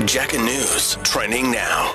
Jacker News. Trending now.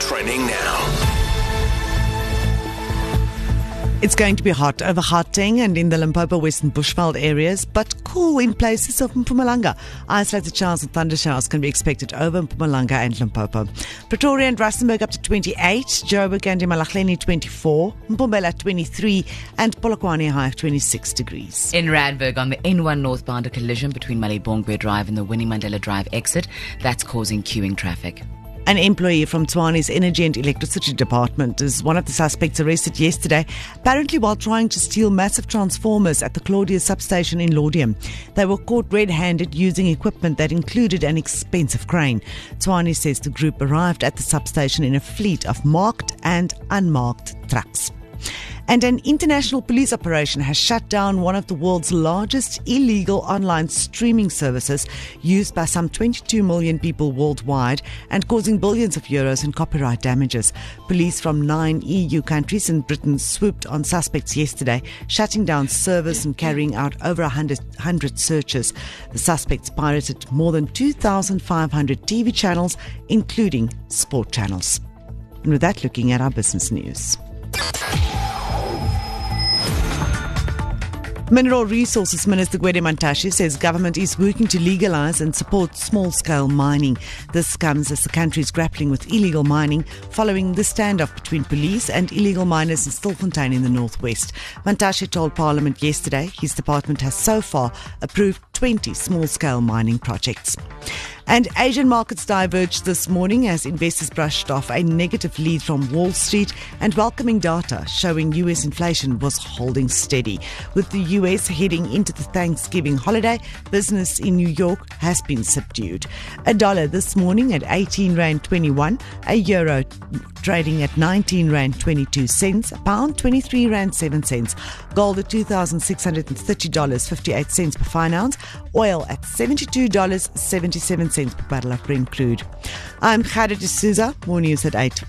It's going to be hot over Gauteng and in the Limpopo Western Bushveld areas, but cool in places of Mpumalanga. Isolated showers and thunder showers can be expected over Mpumalanga and Limpopo. Pretoria and Rustenburg up to 28, Joburg and Imalahleni 24, Mpumbela 23, and Polokwane high of 26 degrees. In Randburg, on the N1 northbound, a collision between Malibongwe Drive and the Winnie Mandela Drive exit. That's causing queuing traffic. An employee from Tshwane's Energy and Electricity Department is one of the suspects arrested yesterday, apparently while trying to steal massive transformers at the Claudia substation in Laudium. They were caught red-handed using equipment that included an expensive crane. Tshwane says the group arrived at the substation in a fleet of marked and unmarked trucks. And an international police operation has shut down one of the world's largest illegal online streaming services used by some 22 million people worldwide and causing billions of euros in copyright damages. Police from 9 EU countries and Britain swooped on suspects yesterday, shutting down servers and carrying out over 100 searches. The suspects pirated more than 2,500 TV channels, including sport channels. And with that, looking at our business news. Mineral Resources Minister Gwede Mantashe says government is working to legalise and support small-scale mining. This comes as the country is grappling with illegal mining following the standoff between police and illegal miners in Stilfontein in the northwest. Mantashe told Parliament yesterday his department has so far approved 20 small-scale mining projects. And Asian markets diverged this morning as investors brushed off a negative lead from Wall Street and welcoming data showing US inflation was holding steady. With the US heading into the Thanksgiving holiday, business in New York has been subdued. A dollar this morning at 18 Rand 21, a euro trading at 19 Rand 22 cents, a pound 23 Rand 7 cents, gold at $2,630.58 per fine ounce, oil at $72.77 per barrel of Brent crude. I'm Khadija D'Souza. More news at 8.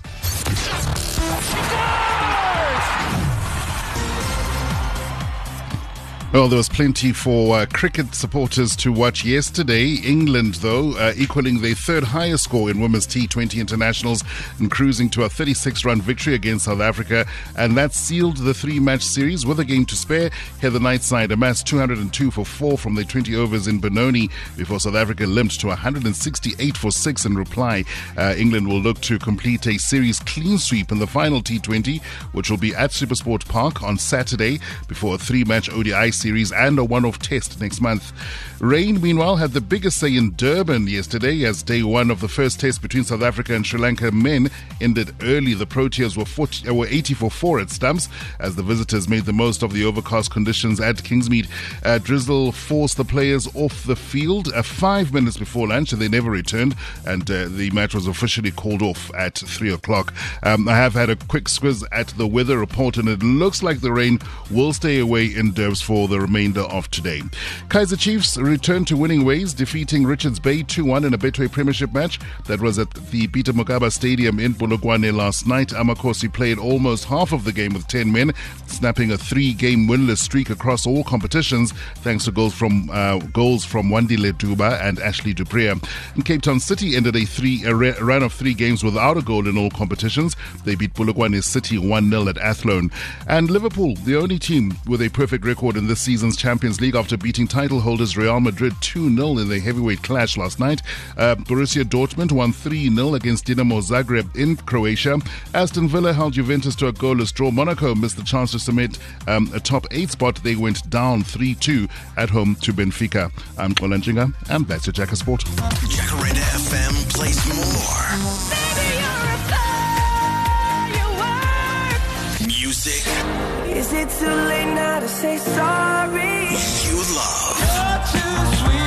Well, there was plenty for cricket supporters to watch yesterday. England, though, equaling their third highest score in women's T20 internationals and cruising to a 36-run victory against South Africa. And that sealed the three-match series with a game to spare. Here the night side amassed 202 for 4 from their 20 overs in Benoni before South Africa limped to 168 for 6 in reply. England will look to complete a series clean sweep in the final T20, which will be at SuperSport Park on Saturday before a three-match ODI series and a one-off test next month. Rain, meanwhile, had the biggest say in Durban yesterday as day one of the first test between South Africa and Sri Lanka men ended early. The Proteas were 80 for 4 at stumps as the visitors made the most of the overcast conditions at Kingsmead. Drizzle forced the players off the field 5 minutes before lunch and they never returned, and the match was officially called off at 3 o'clock. I have had a quick squiz at the weather report and it looks like the rain will stay away in Durbs for the remainder of today. Kaizer Chiefs returned to winning ways, defeating Richards Bay 2-1 in a Betway Premiership match that was at the Peter Mokaba Stadium in Polokwane last night. Amakosi played almost half of the game with 10 men, snapping a 3-game winless streak across all competitions thanks to goals from Wandile Duba and Ashley Duprea. And Cape Town City ended a run of 3 games without a goal in all competitions. They beat Polokwane City 1-0 at Athlone. And Liverpool, the only team with a perfect record in this season's Champions League after beating title holders Real Madrid 2-0 in the heavyweight clash last night. Borussia Dortmund won 3-0 against Dinamo Zagreb in Croatia. Aston Villa held Juventus to a goalless draw. Monaco missed the chance to cement a top 8 spot. They went down 3-2 at home to Benfica. I'm Kolanjinga, and that's your Jacker Sport. Jacaranda FM plays more. Music. Is it too late now to say sorry? You love. You're too sweet.